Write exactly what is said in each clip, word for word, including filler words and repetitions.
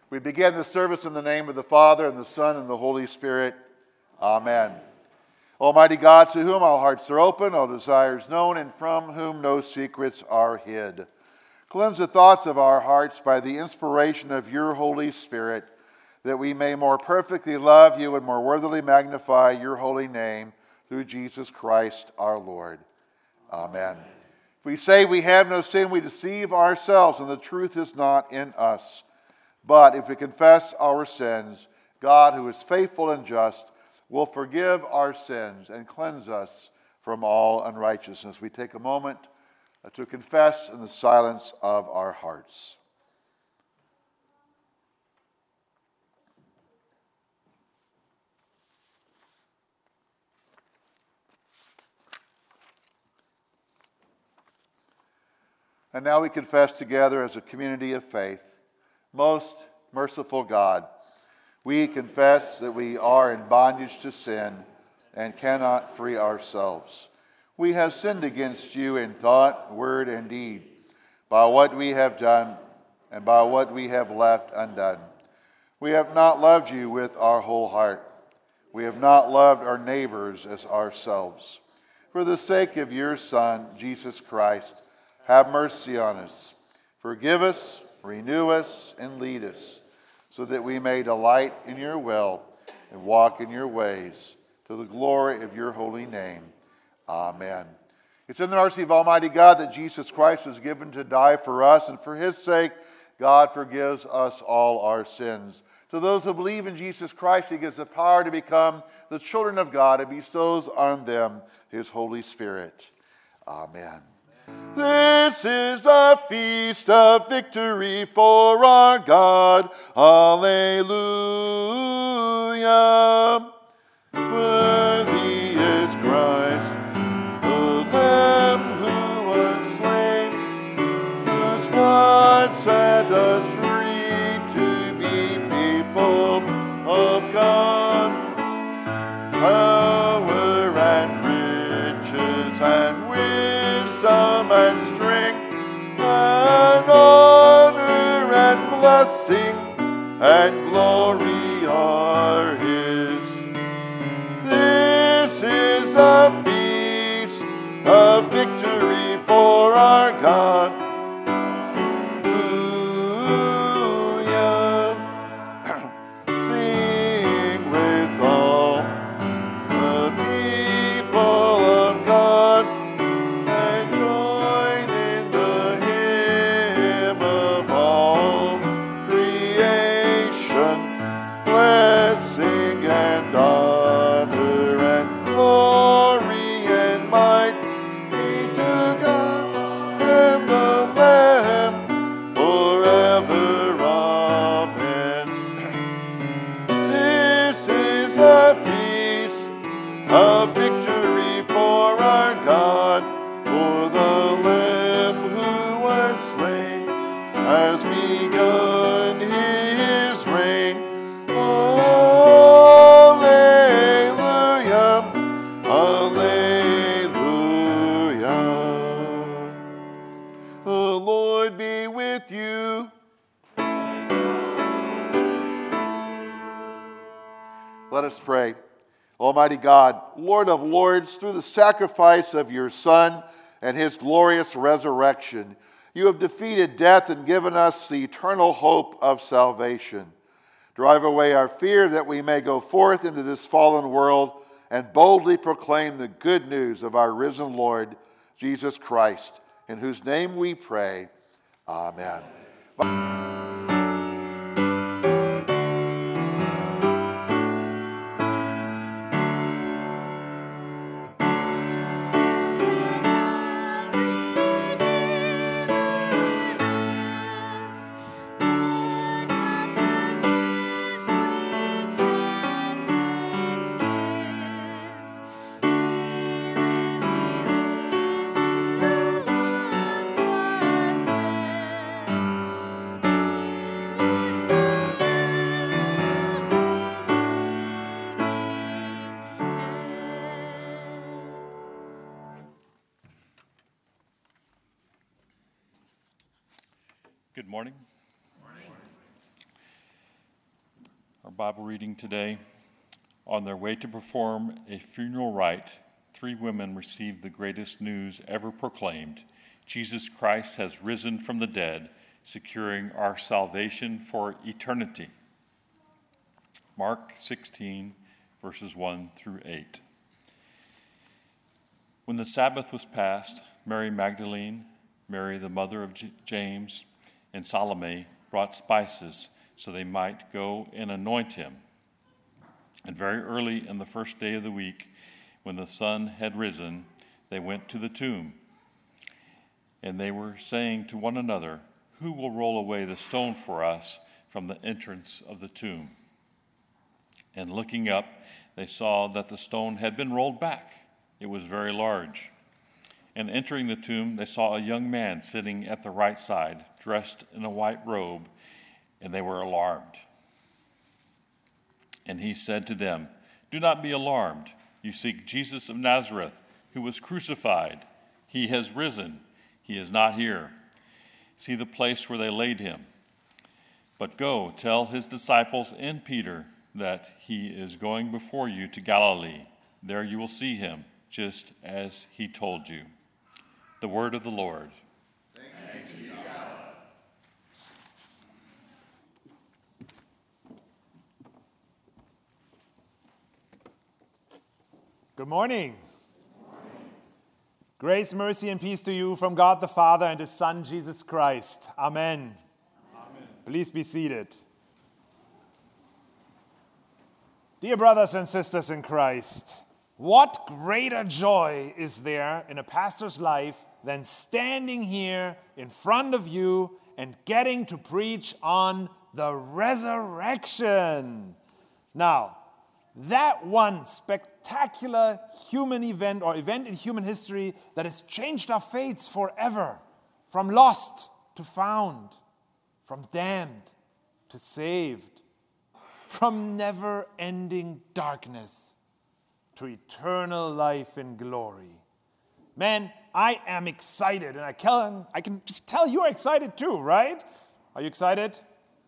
We begin the service in the name of the Father, and the Son, and the Holy Spirit. Amen. Almighty God, to whom all hearts are open, all desires known, and from whom no secrets are hid. Cleanse the thoughts of our hearts by the inspiration of your Holy Spirit, that we may more perfectly love you and more worthily magnify your holy name through Jesus Christ our Lord. Amen. If we say we have no sin, we deceive ourselves, and the truth is not in us. But if we confess our sins, God, who is faithful and just, will forgive our sins and cleanse us from all unrighteousness. We take a moment to confess in the silence of our hearts. And now we confess together as a community of faith. Most merciful God, we confess that we are in bondage to sin and cannot free ourselves. We have sinned against you in thought, word, and deed, by what we have done and by what we have left undone. We have not loved you with our whole heart. We have not loved our neighbors as ourselves. For the sake of your Son, Jesus Christ, have mercy on us. Forgive us, renew us, and lead us, so that we may delight in your will and walk in your ways, to the glory of your holy name. Amen. It's in the mercy of Almighty God that Jesus Christ was given to die for us, and for his sake, God forgives us all our sins. To those who believe in Jesus Christ, he gives the power to become the children of God and bestows on them his Holy Spirit. Amen. This is a feast of victory for our God. Alleluia. Worthy is Christ, the Lamb who was slain, whose blood set us free to be people of God. Power and riches and wisdom and strength and honor and blessing and glory are his. This is a feast of victory for our God. Hallelujah. Sing with all the people of God. Blessing and honor and glory and might be to God and the Lamb forever. Amen. This is a feast of victory for our God, for the Lamb who was slain has begun his reign. Alleluia, alleluia. The Lord be with you. Let us pray. Almighty God, Lord of lords, through the sacrifice of your Son and his glorious resurrection, you have defeated death and given us the eternal hope of salvation. Drive away our fear that we may go forth into this fallen world and boldly proclaim the good news of our risen Lord, Jesus Christ, in whose name we pray. Amen. Good morning. Our Bible reading today, on their way to perform a funeral rite, three women received the greatest news ever proclaimed. Jesus Christ has risen from the dead, securing our salvation for eternity. Mark sixteen, verses one through eight. When the Sabbath was past, Mary Magdalene, Mary the mother of J- James, and Salome brought spices so they might go and anoint him. And very early in the first day of the week, when the sun had risen, they went to the tomb. And they were saying to one another, "Who will roll away the stone for us from the entrance of the tomb?" And looking up, they saw that the stone had been rolled back. It was very large. And entering the tomb, they saw a young man sitting at the right side, dressed in a white robe, and they were alarmed. And he said to them, "Do not be alarmed. You seek Jesus of Nazareth, who was crucified. He has risen. He is not here. See the place where they laid him. But go, tell his disciples and Peter that he is going before you to Galilee. There you will see him, just as he told you." The word of the Lord. Thanks be to God. Good morning. Good morning. Grace, mercy, and peace to you from God the Father and His Son, Jesus Christ. Amen. Amen. Please be seated. Dear brothers and sisters in Christ, what greater joy is there in a pastor's life than standing here in front of you and getting to preach on the resurrection? Now, that one spectacular human event or event in human history that has changed our fates forever, from lost to found, from damned to saved, from never-ending darkness to eternal life in glory. Man, I am excited, and I can, I can just tell you're excited too, right? Are you excited?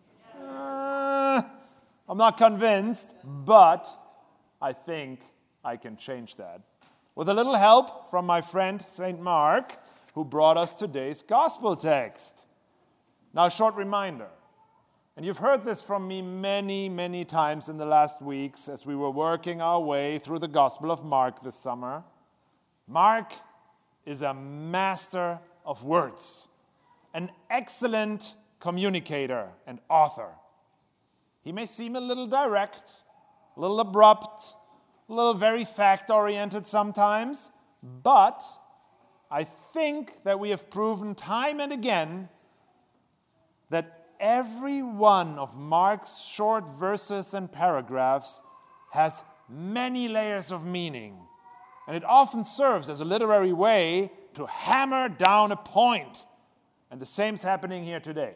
Uh, I'm not convinced, but I think I can change that. With a little help from my friend Saint Mark, who brought us today's gospel text. Now, a short reminder. And you've heard this from me many, many times in the last weeks as we were working our way through the Gospel of Mark this summer. Mark is a master of words, an excellent communicator and author. He may seem a little direct, a little abrupt, a little very fact-oriented sometimes, but I think that we have proven time and again that every one of Mark's short verses and paragraphs has many layers of meaning, and it often serves as a literary way to hammer down a point. And the same's happening here today.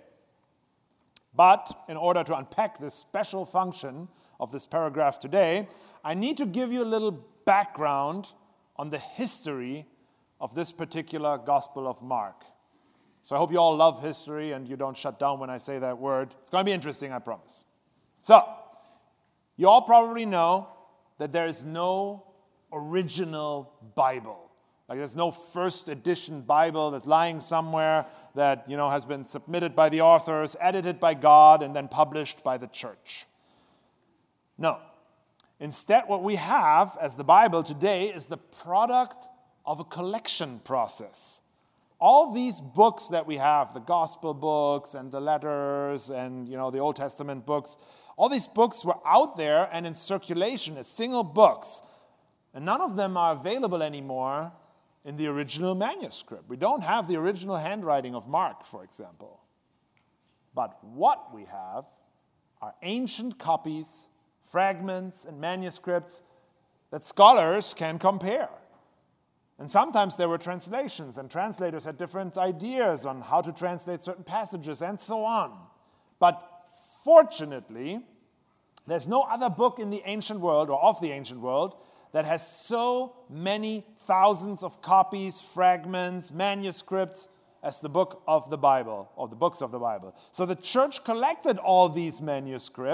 But in order to unpack this special function of this paragraph today, I need to give you a little background on the history of this particular Gospel of Mark. So I hope you all love history and you don't shut down when I say that word. It's going to be interesting, I promise. So, you all probably know that there is no original Bible. Like there's no first edition Bible that's lying somewhere that, you know, has been submitted by the authors, edited by God, and then published by the church. No. Instead, what we have as the Bible today is the product of a collection process. All these books that we have, the gospel books and the letters and, you know, the Old Testament books, all these books were out there and in circulation as single books. And none of them are available anymore in the original manuscript. We don't have the original handwriting of Mark, for example. But what we have are ancient copies, fragments, and manuscripts that scholars can compare. And sometimes there were translations, and translators had different ideas on how to translate certain passages, and so on. But fortunately, there's no other book in the ancient world, or of the ancient world, that has so many thousands of copies, fragments, manuscripts as the book of the Bible, or the books of the Bible. So the church collected all these manuscripts,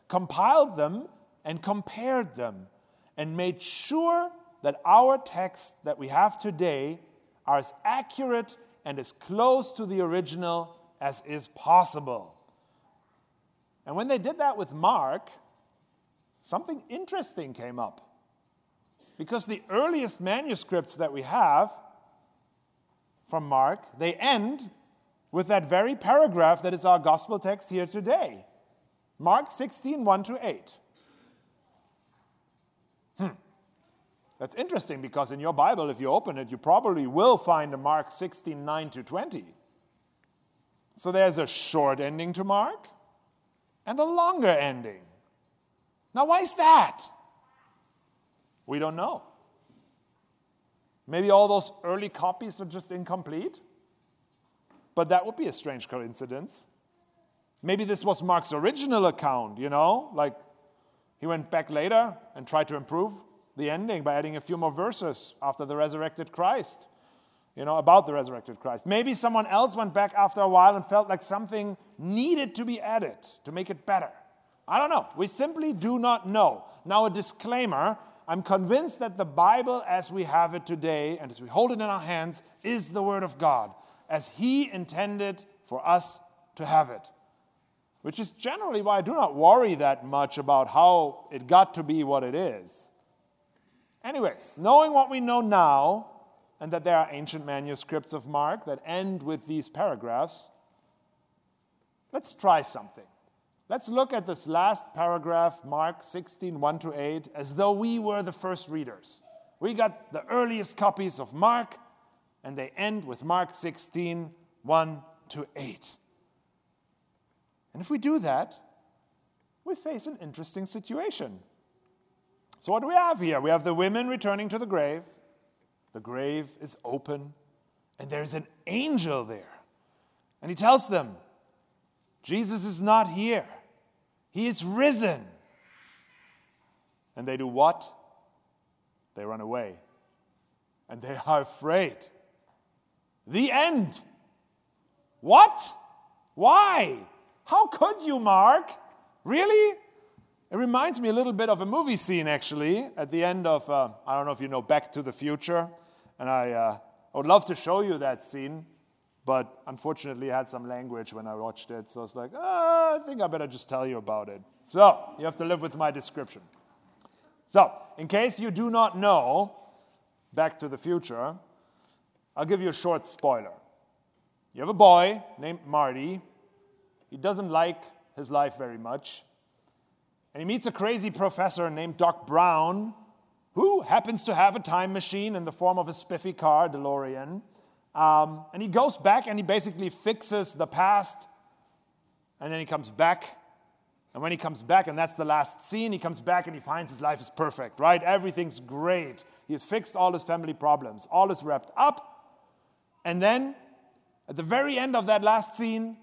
compiled them and compared them, and made sure that our texts that we have today are as accurate and as close to the original as is possible. And when they did that with Mark, something interesting came up. Because the earliest manuscripts that we have from Mark, they end with that very paragraph that is our gospel text here today. Mark sixteen, one to eight. Hmm. That's interesting because in your Bible, if you open it, you probably will find a Mark sixteen, nine to twenty. So there's a short ending to Mark and a longer ending. Now, why is that? We don't know. Maybe all those early copies are just incomplete, but that would be a strange coincidence. Maybe this was Mark's original account, you know, like he went back later and tried to improve the ending by adding a few more verses after the resurrected Christ, you know, about the resurrected Christ. Maybe someone else went back after a while and felt like something needed to be added to make it better. I don't know. We simply do not know. Now, a disclaimer, I'm convinced that the Bible as we have it today and as we hold it in our hands is the Word of God, as He intended for us to have it. Which is generally why I do not worry that much about how it got to be what it is. Anyways, knowing what we know now, and that there are ancient manuscripts of Mark that end with these paragraphs, let's try something. Let's look at this last paragraph, Mark sixteen, one to eight, as though we were the first readers. We got the earliest copies of Mark, and they end with Mark sixteen, one to eight. And if we do that, we face an interesting situation. So what do we have here? We have the women returning to the grave. The grave is open, and there's an angel there. And he tells them, Jesus is not here. He is risen. And they do what? They run away. And they are afraid. The end. What? Why? How could you, Mark? Really? It reminds me a little bit of a movie scene, actually, at the end of, uh, I don't know if you know Back to the Future. And I, uh, I would love to show you that scene. But unfortunately, I had some language when I watched it. So I was like, oh, I think I better just tell you about it. So you have to live with my description. So in case you do not know Back to the Future, I'll give you a short spoiler. You have a boy named Marty. He doesn't like his life very much. And he meets a crazy professor named Doc Brown, who happens to have a time machine in the form of a spiffy car, DeLorean. Um, and he goes back and he basically fixes the past. And then he comes back. And when he comes back, and that's the last scene, he comes back and he finds his life is perfect, right? Everything's great. He has fixed all his family problems. All is wrapped up. And then, at the very end of that last scene,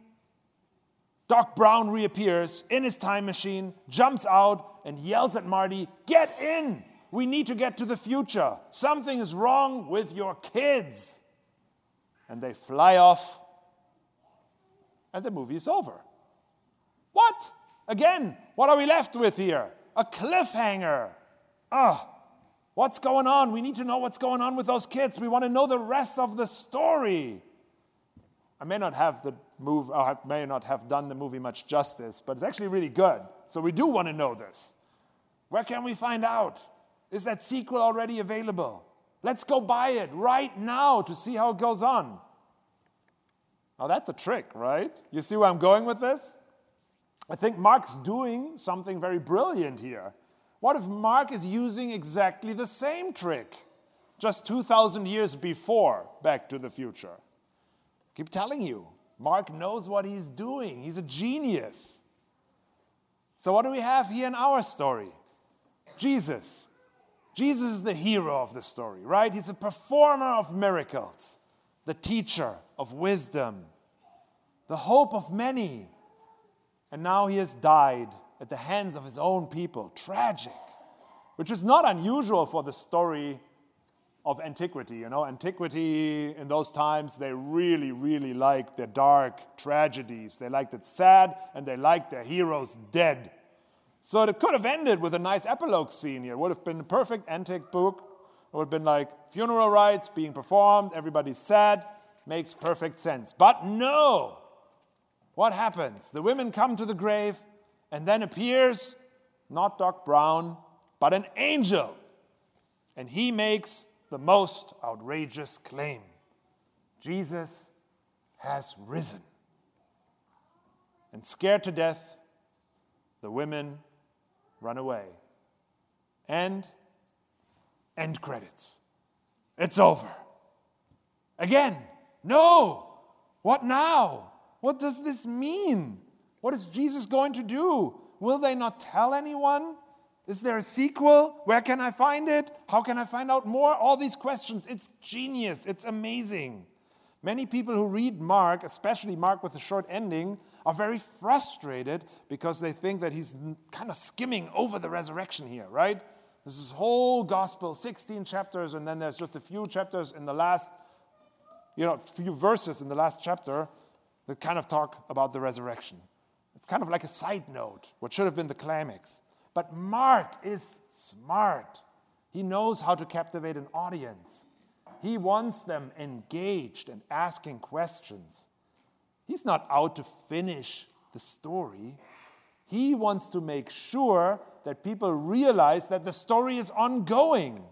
Doc Brown reappears in his time machine, jumps out, and yells at Marty, "Get in! We need to get to the future. Something is wrong with your kids." And they fly off, and the movie is over. What? Again, what are we left with here? A cliffhanger. Ah, what's going on? We need to know what's going on with those kids. We want to know the rest of the story. I may not have the movie, I may not have done the movie much justice, but it's actually really good. So we do want to know this. Where can we find out? Is that sequel already available? Let's go buy it right now to see how it goes on. Now that's a trick, right? You see where I'm going with this? I think Mark's doing something very brilliant here. What if Mark is using exactly the same trick, just two thousand years before Back to the Future? I keep telling you, Mark knows what he's doing. He's a genius. So what do we have here in our story? Jesus. Jesus is the hero of the story, right? He's a performer of miracles, the teacher of wisdom, the hope of many. And now he has died at the hands of his own people. Tragic. Which is not unusual for the story of antiquity. You know, antiquity in those times, they really, really liked their dark tragedies. They liked it sad, and they liked their heroes dead. So it could have ended with a nice epilogue scene here. It would have been a perfect antique book. It would have been like funeral rites being performed, everybody's sad, makes perfect sense. But no! What happens? The women come to the grave, and then appears not Doc Brown, but an angel. And he makes the most outrageous claim. Jesus has risen. And scared to death, the women run away. And end credits. It's over. Again, no. What now? What does this mean? What is Jesus going to do? Will they not tell anyone? Is there a sequel? Where can I find it? How can I find out more? All these questions. It's genius. It's amazing. Many people who read Mark, especially Mark with a short ending, are very frustrated because they think that he's kind of skimming over the resurrection here, right? This is whole gospel, sixteen chapters, and then there's just a few chapters in the last, you know, few verses in the last chapter that kind of talk about the resurrection. It's kind of like a side note, what should have been the climax. But Mark is smart. He knows how to captivate an audience. He wants them engaged and asking questions. He's not out to finish the story. He wants to make sure that people realize that the story is ongoing.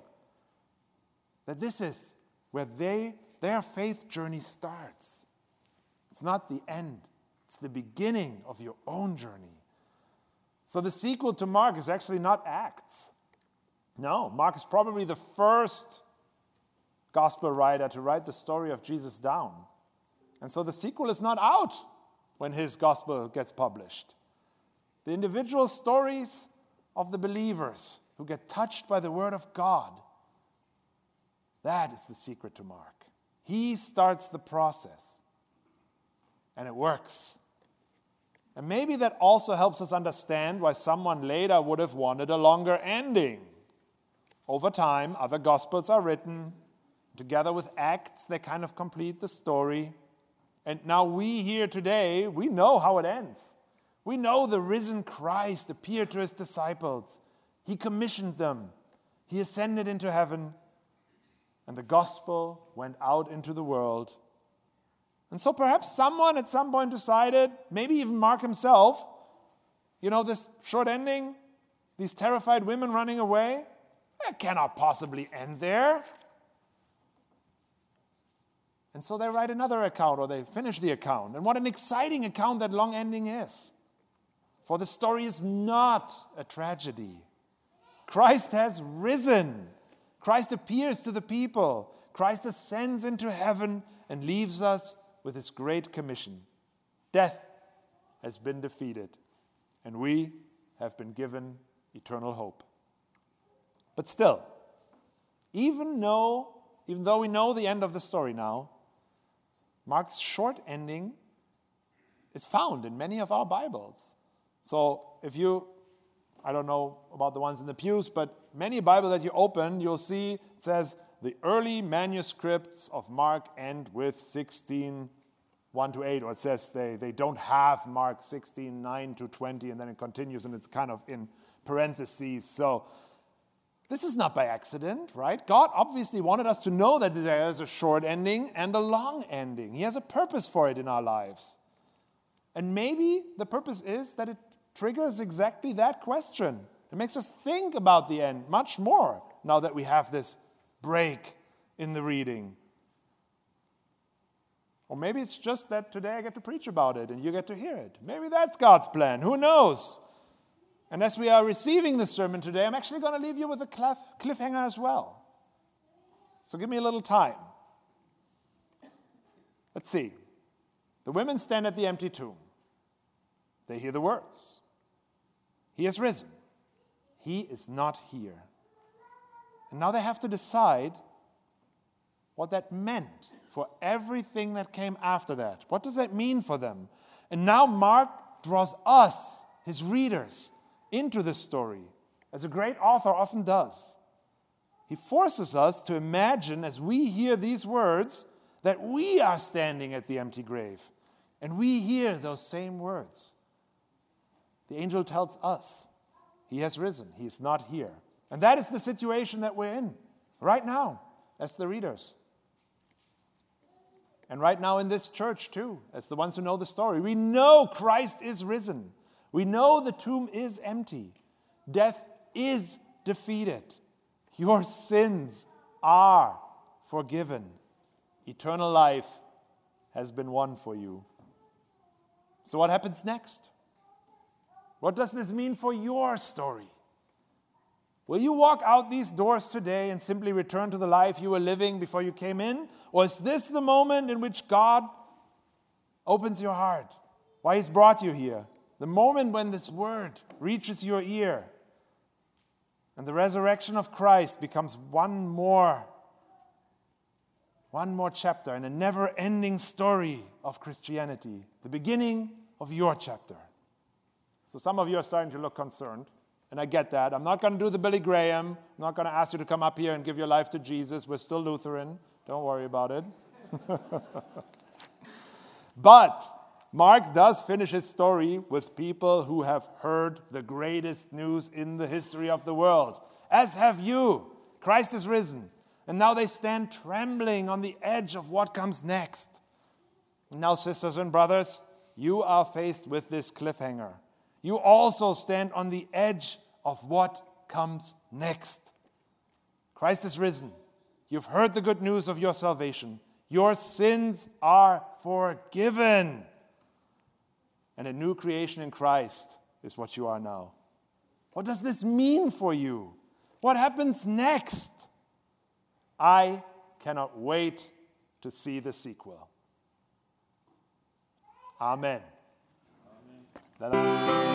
That this is where they, their faith journey starts. It's not the end. It's the beginning of your own journey. So the sequel to Mark is actually not Acts. No, Mark is probably the first gospel writer to write the story of Jesus down. And so the sequel is not out when his gospel gets published. The individual stories of the believers who get touched by the word of God, that is the secret to Mark. He starts the process. And it works. And maybe that also helps us understand why someone later would have wanted a longer ending. Over time, other gospels are written. Together with Acts, they kind of complete the story. And now we here today, we know how it ends. We know the risen Christ appeared to his disciples. He commissioned them. He ascended into heaven. And the gospel went out into the world. And so perhaps someone at some point decided, maybe even Mark himself, you know, this short ending, these terrified women running away, it cannot possibly end there. And so they write another account, or they finish the account. And what an exciting account that long ending is. For the story is not a tragedy. Christ has risen. Christ appears to the people. Christ ascends into heaven and leaves us with his great commission. Death has been defeated, and we have been given eternal hope. But still, even though, even though we know the end of the story now, Mark's short ending is found in many of our Bibles. So if you, I don't know about the ones in the pews, but many Bibles that you open, you'll see it says, the early manuscripts of Mark end with sixteen, one to eight, or it says they, they don't have Mark sixteen, nine to twenty, and then it continues, and it's kind of in parentheses. So this is not by accident, right? God obviously wanted us to know that there is a short ending and a long ending. He has a purpose for it in our lives. And maybe the purpose is that it triggers exactly that question. It makes us think about the end much more now that we have this break in the reading. Or maybe it's just that today I get to preach about it and you get to hear it. Maybe that's God's plan. Who knows? And as we are receiving this sermon today, I'm actually going to leave you with a cliff, cliffhanger as well. So give me a little time. Let's see. The women stand at the empty tomb. They hear the words. He has risen. He is not here. And now they have to decide what that meant for everything that came after that. What does that mean for them? And now Mark draws us, his readers, into this story, as a great author often does. He forces us to imagine, as we hear these words, that we are standing at the empty grave, and we hear those same words. The angel tells us He has risen. He is not here. And that is the situation that we're in right now as the readers. And right now in this church too, as the ones who know the story. We know Christ is risen. We know the tomb is empty. Death is defeated. Your sins are forgiven. Eternal life has been won for you. So what happens next? What does this mean for your story? Will you walk out these doors today and simply return to the life you were living before you came in? Or is this the moment in which God opens your heart? Why He's brought you here? The moment when this word reaches your ear and the resurrection of Christ becomes one more, one more chapter in a never-ending story of Christianity. The beginning of your chapter. So some of you are starting to look concerned. And I get that. I'm not going to do the Billy Graham. I'm not going to ask you to come up here and give your life to Jesus. We're still Lutheran. Don't worry about it. But Mark does finish his story with people who have heard the greatest news in the history of the world. As have you. Christ is risen. And now they stand trembling on the edge of what comes next. Now, sisters and brothers, you are faced with this cliffhanger. You also stand on the edge of what comes next. Christ is risen. You've heard the good news of your salvation. Your sins are forgiven. And a new creation in Christ is what you are now. What does this mean for you? What happens next? I cannot wait to see the sequel. Amen. Let us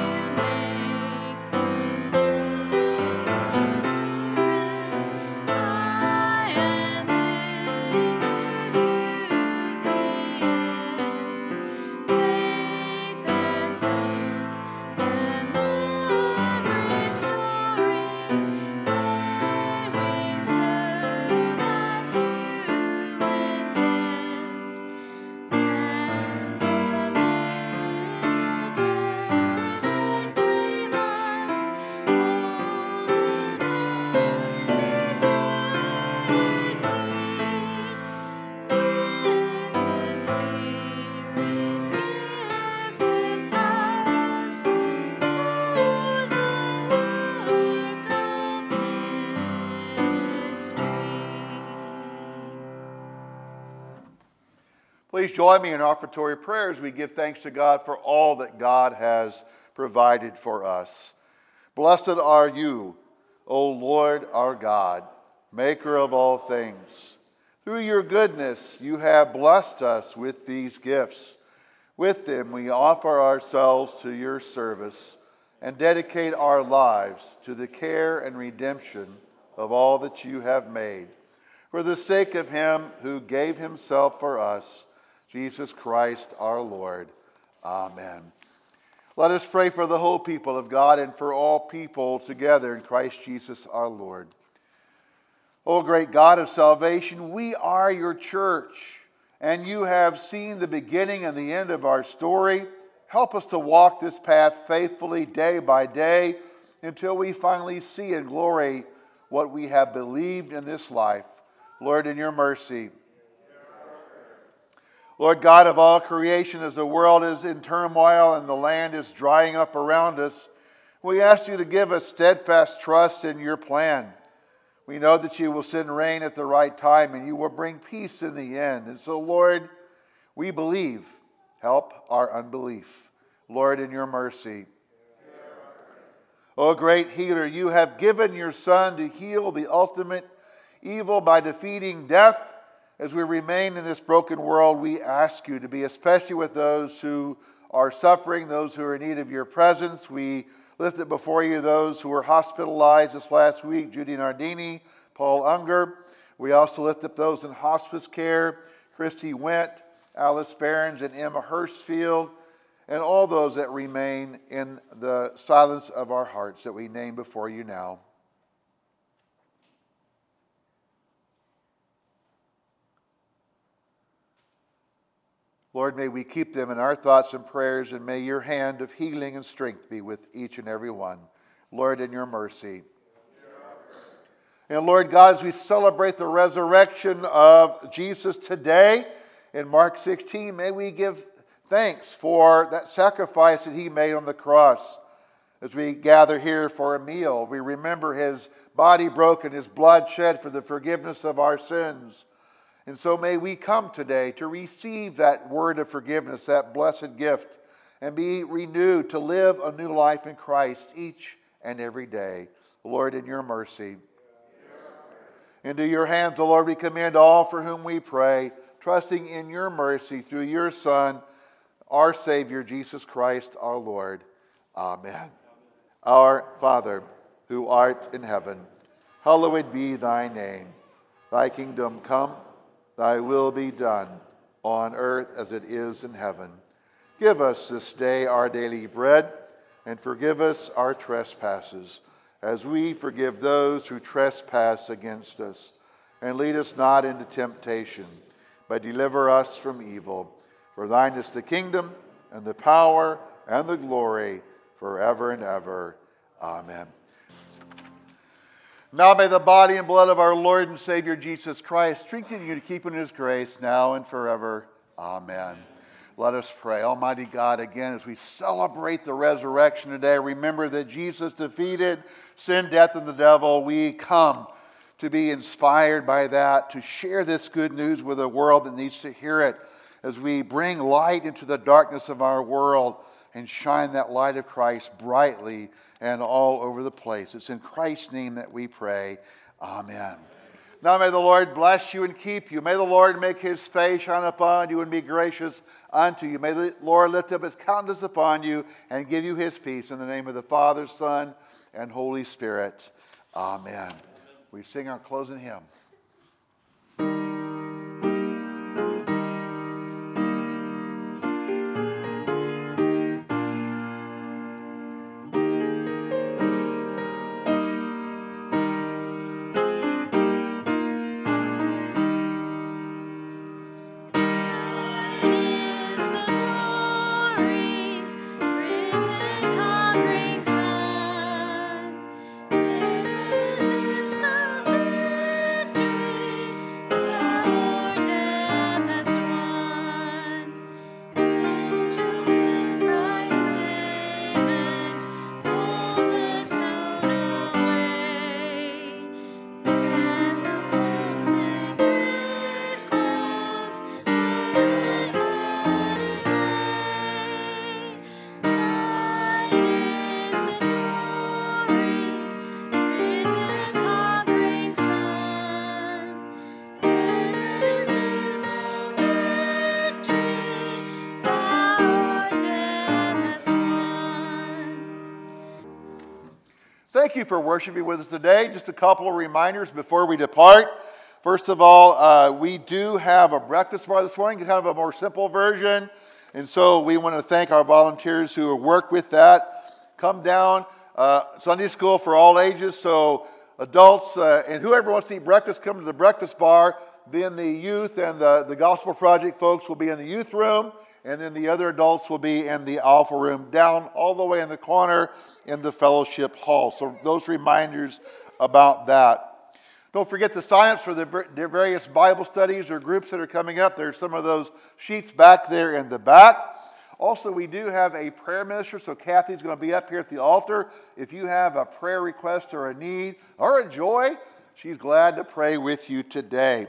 Please join me in offertory prayer as we give thanks to God for all that God has provided for us. Blessed are you, O Lord our God, maker of all things. Through your goodness you have blessed us with these gifts. With them we offer ourselves to your service and dedicate our lives to the care and redemption of all that you have made. For the sake of him who gave himself for us, Jesus Christ our Lord. Amen. Let us pray for the whole people of God and for all people together in Christ Jesus our Lord. O great God of salvation, we are your church, and you have seen the beginning and the end of our story. Help us to walk this path faithfully day by day until we finally see in glory what we have believed in this life. Lord, in your mercy. Lord God of all creation, as the world is in turmoil and the land is drying up around us, we ask you to give us steadfast trust in your plan. We know that you will send rain at the right time and you will bring peace in the end. And so, Lord, we believe. Help our unbelief. Lord, in your mercy. O great healer, you have given your Son to heal the ultimate evil by defeating death. As we remain in this broken world, we ask you to be especially with those who are suffering, those who are in need of your presence. We lift it before you those who were hospitalized this last week, Judy Nardini, Paul Unger. We also lift up those in hospice care, Christy Went, Alice Behrens, and Emma Hurstfield, and all those that remain in the silence of our hearts that we name before you now. Lord, may we keep them in our thoughts and prayers, and may your hand of healing and strength be with each and every one. Lord, in your mercy. And Lord God, as we celebrate the resurrection of Jesus today in Mark sixteen, may we give thanks for that sacrifice that he made on the cross. As we gather here for a meal, we remember his body broken, his blood shed for the forgiveness of our sins. And so may we come today to receive that word of forgiveness, that blessed gift, and be renewed to live a new life in Christ each and every day. Lord, in your mercy. Into your hands, O Lord, we commend all for whom we pray, trusting in your mercy through your Son, our Savior, Jesus Christ, our Lord. Amen. Our Father, who art in heaven, hallowed be thy name. Thy kingdom come, thy will be done, on earth as it is in heaven. Give us this day our daily bread, and forgive us our trespasses, as we forgive those who trespass against us. And lead us not into temptation, but deliver us from evil. For thine is the kingdom, and the power, and the glory, forever and ever. Amen. Now may the body and blood of our Lord and Savior Jesus Christ strengthen you to keep in his grace now and forever. Amen. Let us pray. Almighty God, again, as we celebrate the resurrection today, remember that Jesus defeated sin, death, and the devil. We come to be inspired by that, to share this good news with a world that needs to hear it, as we bring light into the darkness of our world and shine that light of Christ brightly and all over the place. It's in Christ's name that we pray. Amen. Now may the Lord bless you and keep you. May the Lord make his face shine upon you and be gracious unto you. May the Lord lift up his countenance upon you and give you his peace. In the name of the Father, Son, and Holy Spirit. Amen. We sing our closing hymn. Thank you for worshiping with us today. Just a couple of reminders before we depart. First of all, uh, we do have a breakfast bar this morning, kind of a more simple version. And so we want to thank our volunteers who work with that. Come down, uh, Sunday school for all ages. So adults uh, and whoever wants to eat breakfast, come to the breakfast bar. Then the youth and the, the Gospel Project folks will be in the youth room. And then the other adults will be in the Alpha room, down all the way in the corner in the fellowship hall. So those reminders about that. Don't forget the sign-ups for the various Bible studies or groups that are coming up. There's some of those sheets back there in the back. Also, we do have a prayer minister, so Kathy's going to be up here at the altar. If you have a prayer request or a need or a joy, she's glad to pray with you today.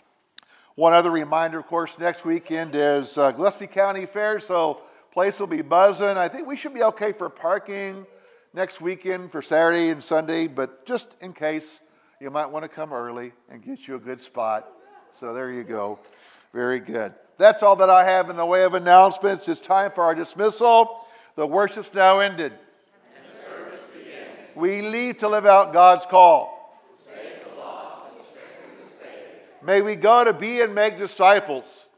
One other reminder, of course, next weekend is uh, Gillespie County Fair, so place will be buzzing. I think we should be okay for parking next weekend for Saturday and Sunday, but just in case, you might want to come early and get you a good spot. So there you go. Very good. That's all that I have in the way of announcements. It's time for our dismissal. The worship's now ended. And the service begins. We leave to live out God's call. May we go to be and make disciples.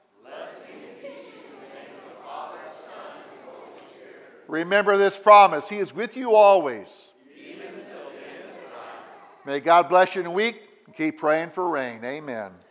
Remember this promise. He is with you always. Even until the end of time. May God bless you in a week. Keep praying for rain. Amen.